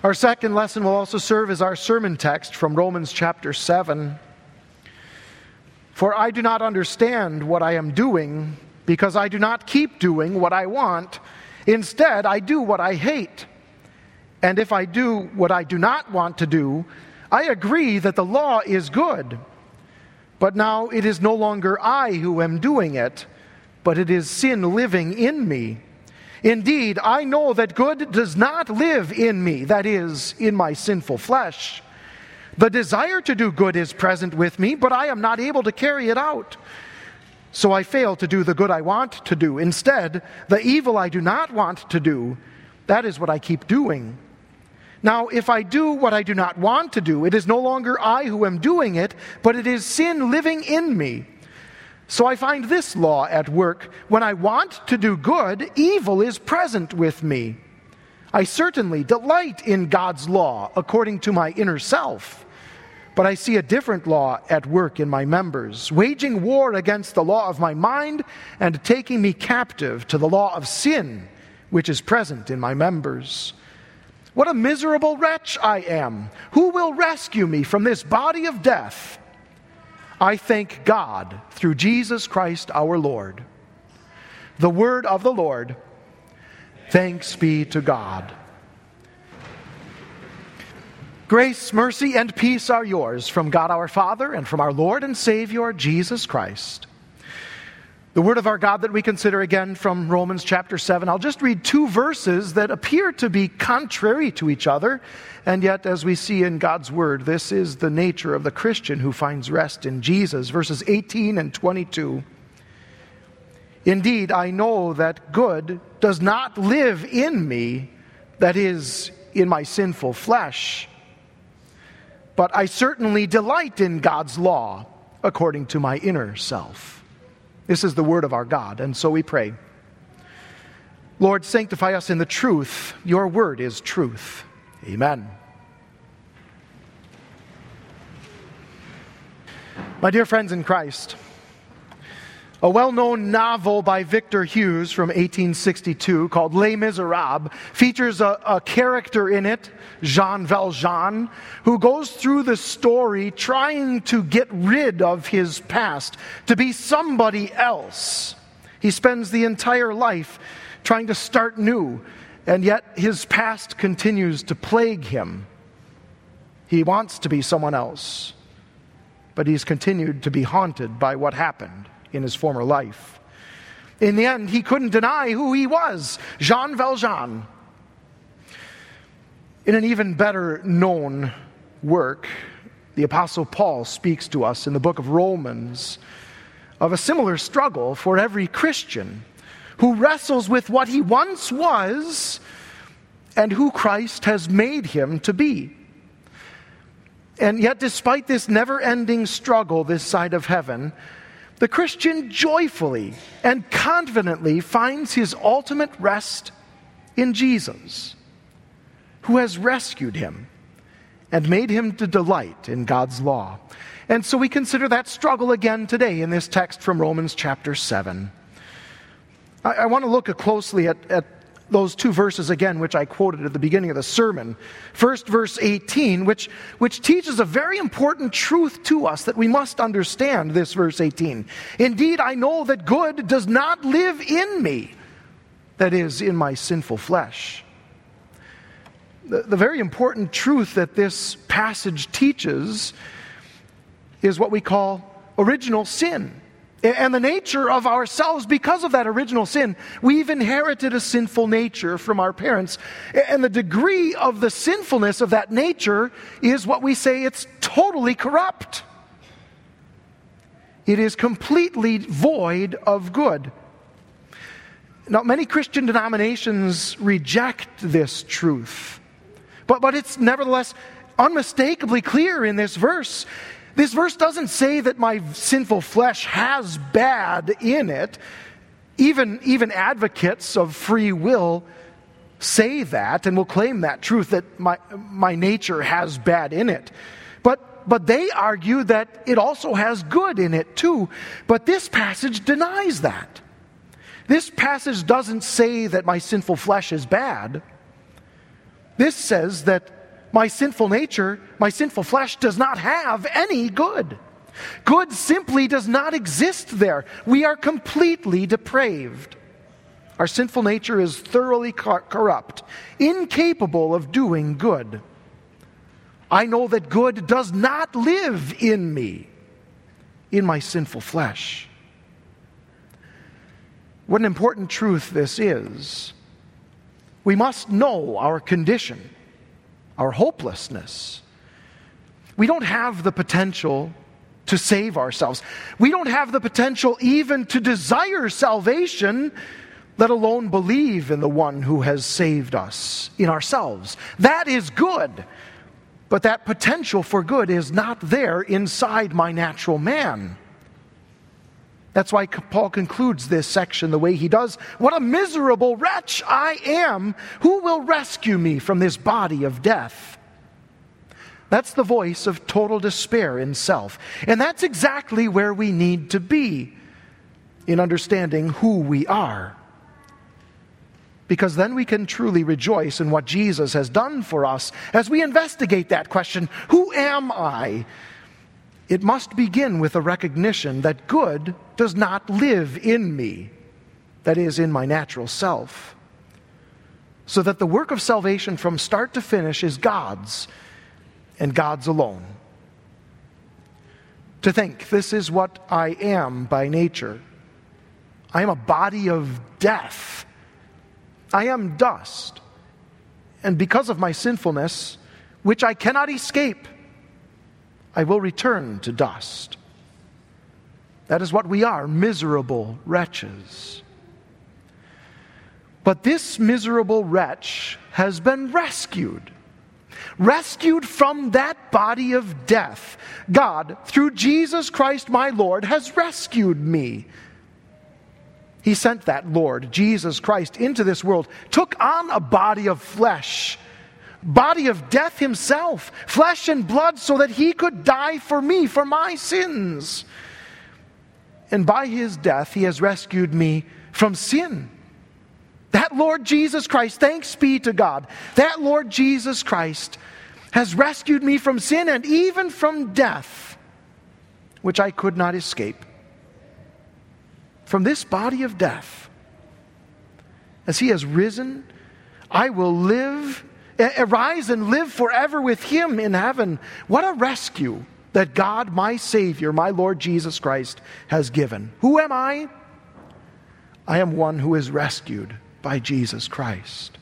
Our second lesson will also serve as our sermon text from Romans chapter 7. For I do not understand what I am doing, because I do not keep doing what I want. Instead, I do what I hate. And if I do what I do not want to do, I agree that the law is good. But now it is no longer I who am doing it, but it is sin living in me. Indeed, I know that good does not live in me, that is, in my sinful flesh. The desire to do good is present with me, but I am not able to carry it out. So I fail to do the good I want to do. Instead, the evil I do not want to do, that is what I keep doing. Now, if I do what I do not want to do, it is no longer I who am doing it, but it is sin living in me. So I find this law at work. When I want to do good, evil is present with me. I certainly delight in God's law according to my inner self. But I see a different law at work in my members, waging war against the law of my mind and taking me captive to the law of sin, which is present in my members. What a miserable wretch I am! Who will rescue me from this body of death? I thank God through Jesus Christ our Lord. The word of the Lord. Thanks be to God. Grace, mercy, and peace are yours from God our Father and from our Lord and Savior, Jesus Christ. The word of our God that we consider again from Romans chapter 7. I'll just read two verses that appear to be contrary to each other. And yet, as we see in God's word, this is the nature of the Christian who finds rest in Jesus. Verses 18 and 22. Indeed, I know that good does not live in me, that is, in my sinful flesh. But I certainly delight in God's law according to my inner self. This is the word of our God, and so we pray. Lord, sanctify us in the truth. Your word is truth. Amen. My dear friends in Christ, a well-known novel by Victor Hughes from 1862 called Les Miserables features a character in it, Jean Valjean, who goes through the story trying to get rid of his past, to be somebody else. He spends the entire life trying to start new, and yet his past continues to plague him. He wants to be someone else, but he's continued to be haunted by what happened in his former life. In the end, he couldn't deny who he was, Jean Valjean. In an even better known work, the Apostle Paul speaks to us in the book of Romans of a similar struggle for every Christian who wrestles with what he once was and who Christ has made him to be. And yet, despite this never-ending struggle this side of heaven, the Christian joyfully and confidently finds his ultimate rest in Jesus, who has rescued him and made him to delight in God's law. And so we consider that struggle again today in this text from Romans chapter 7. I want to look closely at those two verses again, which I quoted at the beginning of the sermon. First, verse 18, which teaches a very important truth to us that we must understand, this verse 18. Indeed, I know that good does not live in me, that is, in my sinful flesh. The very important truth that this passage teaches is what we call original sin. And the nature of ourselves, because of that original sin, we've inherited a sinful nature from our parents. And the degree of the sinfulness of that nature is what we say it's totally corrupt. It is completely void of good. Now, many Christian denominations reject this truth. But it's nevertheless unmistakably clear in this verse. This verse doesn't say that my sinful flesh has bad in it. Even advocates of free will say that and will claim that truth, that my nature has bad in it. But they argue that it also has good in it too. But this passage denies that. This passage doesn't say that my sinful flesh is bad. This says that my sinful nature, my sinful flesh does not have any good. Good simply does not exist there. We are completely depraved. Our sinful nature is thoroughly corrupt, incapable of doing good. I know that good does not live in me, in my sinful flesh. What an important truth this is. We must know our condition, our hopelessness. We don't have the potential to save ourselves. We don't have the potential even to desire salvation, let alone believe in the one who has saved us in ourselves. That is good, but that potential for good is not there inside my natural man. That's why Paul concludes this section the way he does. What a miserable wretch I am! Who will rescue me from this body of death? That's the voice of total despair in self. And that's exactly where we need to be in understanding who we are. Because then we can truly rejoice in what Jesus has done for us as we investigate that question, who am I? It must begin with a recognition that good does not live in me, that is, in my natural self. So that the work of salvation from start to finish is God's, and God's alone. To think, this is what I am by nature. I am a body of death. I am dust. And because of my sinfulness, which I cannot escape, I will return to dust. That is what we are, miserable wretches. But this miserable wretch has been rescued. Rescued from that body of death. God, through Jesus Christ my Lord, has rescued me. He sent that Lord, Jesus Christ, into this world, took on a body of flesh, body of death himself, flesh and blood, so that he could die for me, for my sins. And by his death, he has rescued me from sin. That Lord Jesus Christ, thanks be to God, that Lord Jesus Christ has rescued me from sin and even from death, which I could not escape. From this body of death, as he has risen, I will arise and live forever with him in heaven. What a rescue that God, my Savior, my Lord Jesus Christ, has given. Who am I? I am one who is rescued by Jesus Christ.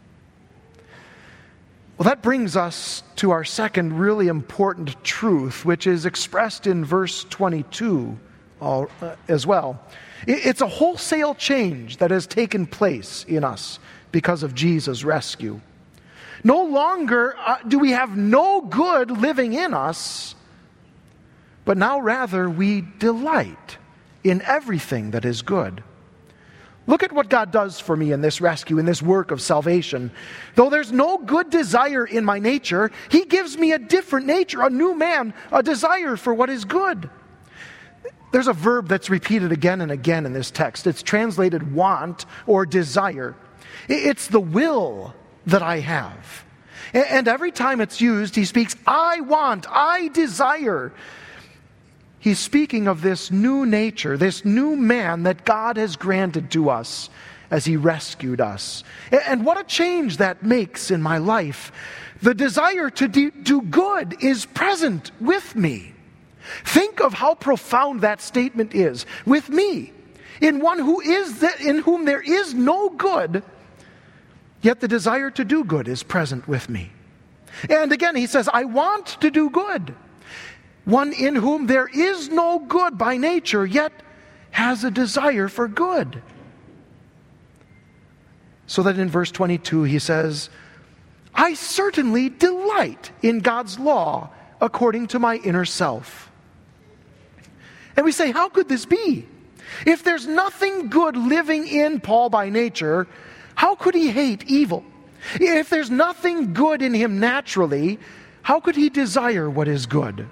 Well, that brings us to our second really important truth, which is expressed in verse 22 as well. It's a wholesale change that has taken place in us because of Jesus' rescue. No longer do we have no good living in us, but now rather we delight in everything that is good. Look at what God does for me in this rescue, in this work of salvation. Though there's no good desire in my nature, he gives me a different nature, a new man, a desire for what is good. There's a verb that's repeated again and again in this text. It's translated want or desire. It's the will that I have. And every time it's used, he speaks, I want, I desire. He's speaking of this new nature, this new man that God has granted to us as he rescued us. And what a change that makes in my life. The desire to do good is present with me. Think of how profound that statement is. With me, in one in whom there is no good, yet the desire to do good is present with me. And again, he says, I want to do good. One in whom there is no good by nature, yet has a desire for good. So that in verse 22 he says, I certainly delight in God's law according to my inner self. And we say, how could this be? If there's nothing good living in Paul by nature, how could he hate evil? If there's nothing good in him naturally, how could he desire what is good?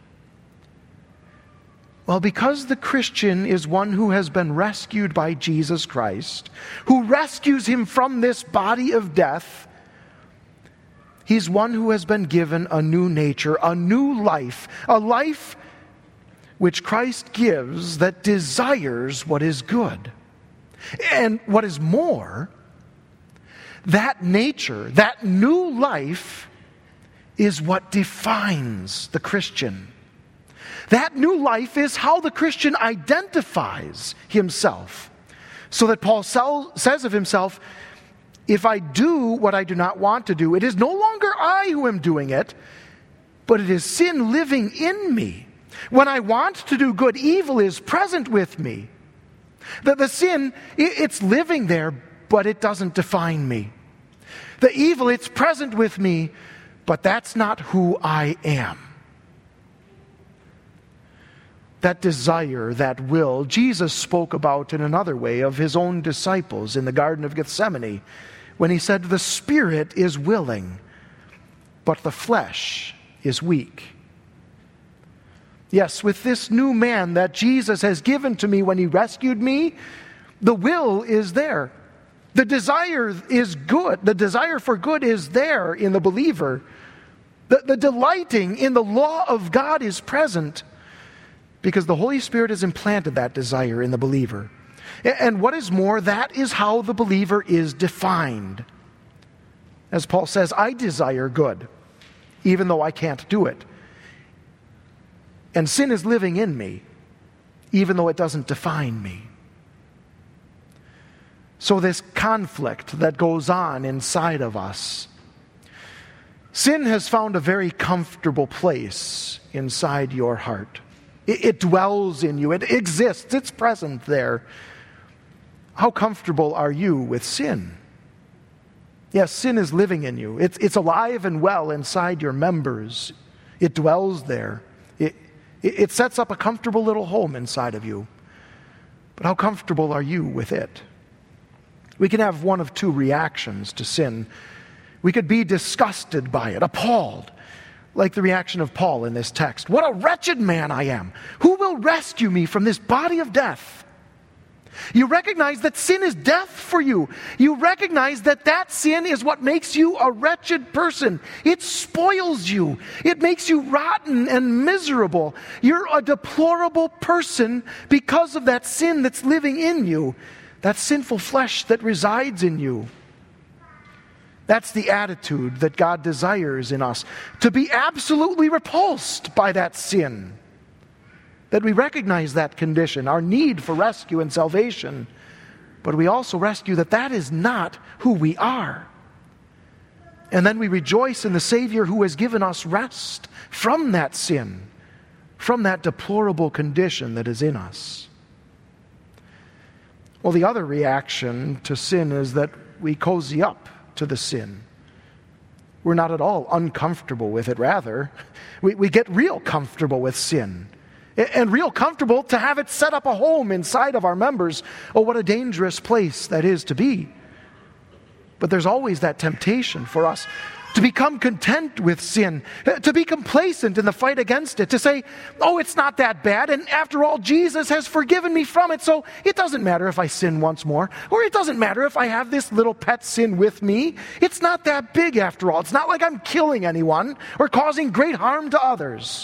Well, because the Christian is one who has been rescued by Jesus Christ, who rescues him from this body of death, He's one who has been given a new nature, a new life, a life which Christ gives that desires what is good. And what is more, that nature, that new life, is what defines the Christian. That new life is how the Christian identifies himself. So that Paul says of himself, if I do what I do not want to do, it is no longer I who am doing it, but it is sin living in me. When I want to do good, evil is present with me. The sin, it's living there, but it doesn't define me. The evil, it's present with me, but that's not who I am. That desire, that will, Jesus spoke about in another way of his own disciples in the Garden of Gethsemane when he said, the spirit is willing, but the flesh is weak. Yes, with this new man that Jesus has given to me when he rescued me, the will is there. The desire is good. The desire for good is there in the believer. The delighting in the law of God is present because the Holy Spirit has implanted that desire in the believer. And what is more, that is how the believer is defined. As Paul says, I desire good, even though I can't do it. And sin is living in me, even though it doesn't define me. So this conflict that goes on inside of us, sin has found a very comfortable place inside your heart. It dwells in you. It exists. It's present there. How comfortable are you with sin? Yes, sin is living in you. It's alive and well inside your members. It dwells there. It sets up a comfortable little home inside of you. But how comfortable are you with it? We can have one of two reactions to sin. We could be disgusted by it, appalled, like the reaction of Paul in this text. What a wretched man I am! Who will rescue me from this body of death? You recognize that sin is death for you. You recognize that that sin is what makes you a wretched person. It spoils you. It makes you rotten and miserable. You're a deplorable person because of that sin that's living in you, that sinful flesh that resides in you. That's the attitude that God desires in us, to be absolutely repulsed by that sin. That we recognize that condition, our need for rescue and salvation, but we also rescue that is not who we are. And then we rejoice in the Savior who has given us rest from that sin, from that deplorable condition that is in us. Well, the other reaction to sin is that we cozy up to the sin. We're not at all uncomfortable with it. Rather, we get real comfortable with sin. And real comfortable to have it set up a home inside of our members. Oh, what a dangerous place that is to be. But there's always that temptation for us to become content with sin, to be complacent in the fight against it, to say, oh, it's not that bad, and after all, Jesus has forgiven me from it, so it doesn't matter if I sin once more, or it doesn't matter if I have this little pet sin with me. It's not that big after all. It's not like I'm killing anyone or causing great harm to others.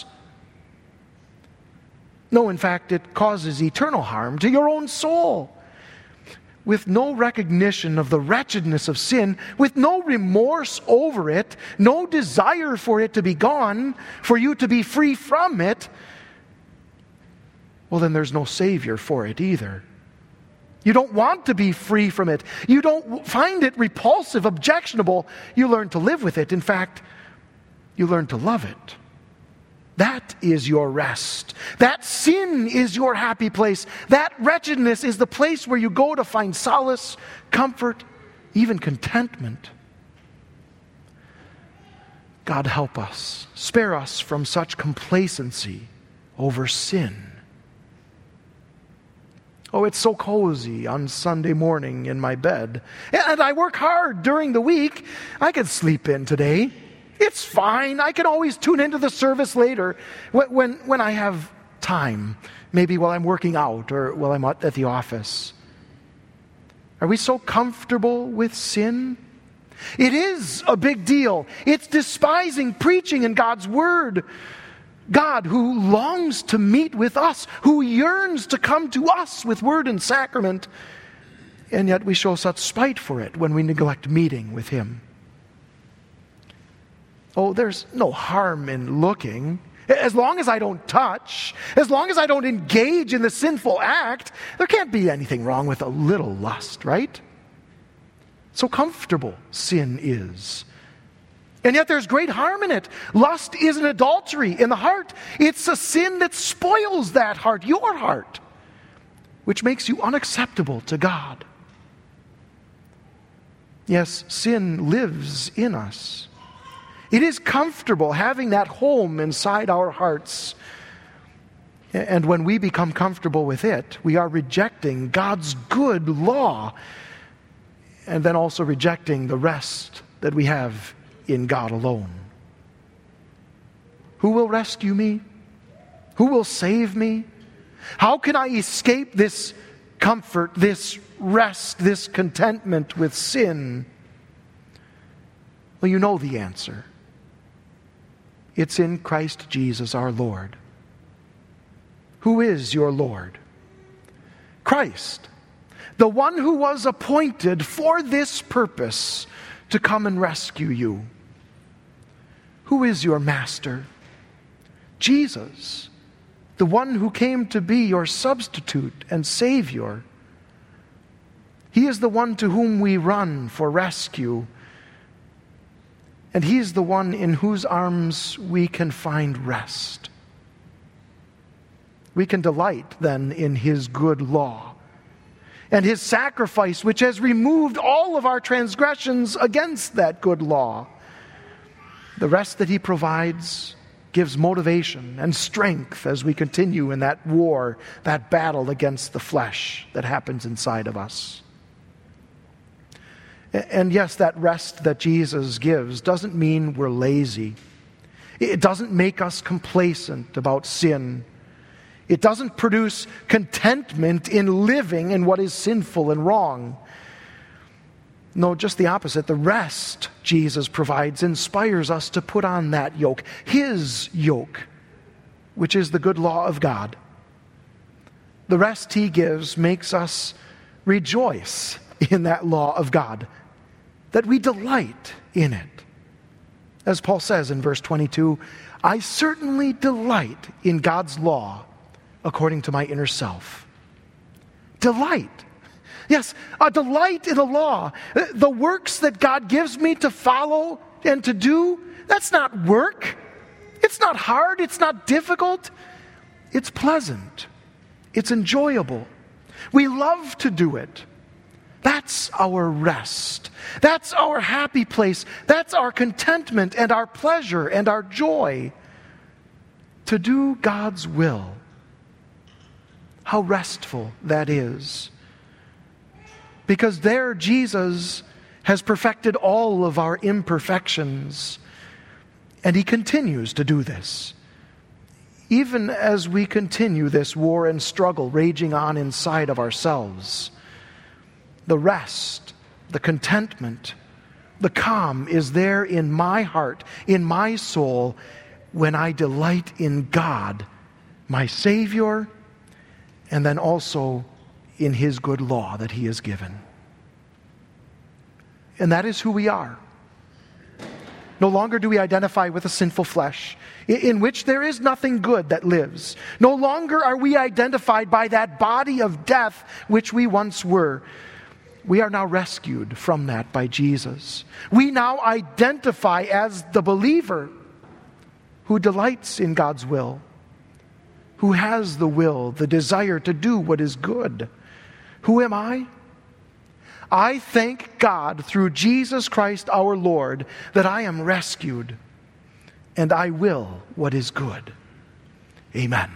No, in fact, it causes eternal harm to your own soul. With no recognition of the wretchedness of sin, with no remorse over it, no desire for it to be gone, for you to be free from it, well, then there's no Savior for it either. You don't want to be free from it. You don't find it repulsive, objectionable. You learn to live with it. In fact, you learn to love it. That is your rest. That sin is your happy place. That wretchedness is the place where you go to find solace, comfort, even contentment. God help us. Spare us from such complacency over sin. Oh, it's so cozy on Sunday morning in my bed. And I work hard during the week. I could sleep in today. It's fine. I can always tune into the service later when I have time, maybe while I'm working out or while I'm at the office. Are we so comfortable with sin? It is a big deal. It's despising preaching in God's Word. God who longs to meet with us, who yearns to come to us with word and sacrament, and yet we show such spite for it when we neglect meeting with Him. Oh, there's no harm in looking. As long as I don't touch, as long as I don't engage in the sinful act, there can't be anything wrong with a little lust, right? So comfortable sin is. And yet there's great harm in it. Lust is an adultery in the heart. It's a sin that spoils that heart, your heart, which makes you unacceptable to God. Yes, sin lives in us. It is comfortable having that home inside our hearts. And when we become comfortable with it, we are rejecting God's good law, and then also rejecting the rest that we have in God alone. Who will rescue me? Who will save me? How can I escape this comfort, this rest, this contentment with sin? Well, you know the answer. It's in Christ Jesus our Lord. Who is your Lord? Christ, the one who was appointed for this purpose to come and rescue you. Who is your master? Jesus, the one who came to be your substitute and Savior. He is the one to whom we run for rescue, and He is the one in whose arms we can find rest. We can delight then in His good law and His sacrifice, which has removed all of our transgressions against that good law. The rest that He provides gives motivation and strength as we continue in that war, that battle against the flesh that happens inside of us. And yes, that rest that Jesus gives doesn't mean we're lazy. It doesn't make us complacent about sin. It doesn't produce contentment in living in what is sinful and wrong. No, just the opposite. The rest Jesus provides inspires us to put on that yoke, His yoke, which is the good law of God. The rest He gives makes us rejoice in that law of God, that we delight in it. As Paul says in verse 22, I certainly delight in God's law according to my inner self. Delight. Yes, a delight in the law. The works that God gives me to follow and to do, that's not work. It's not hard. It's not difficult. It's pleasant. It's enjoyable. We love to do it. That's our rest. That's our happy place. That's our contentment and our pleasure and our joy. To do God's will. How restful that is. Because there Jesus has perfected all of our imperfections. And He continues to do this. Even as we continue this war and struggle raging on inside of ourselves, the rest, the contentment, the calm is there in my heart, in my soul, when I delight in God, my Savior, and then also in His good law that He has given. And that is who we are. No longer do we identify with a sinful flesh, in which there is nothing good that lives. No longer are we identified by that body of death which we once were. We are now rescued from that by Jesus. We now identify as the believer who delights in God's will, who has the will, the desire to do what is good. Who am I? I thank God through Jesus Christ our Lord that I am rescued, and I will what is good. Amen.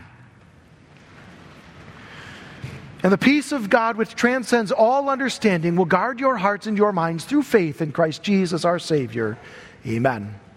And the peace of God, which transcends all understanding, will guard your hearts and your minds through faith in Christ Jesus our Savior. Amen.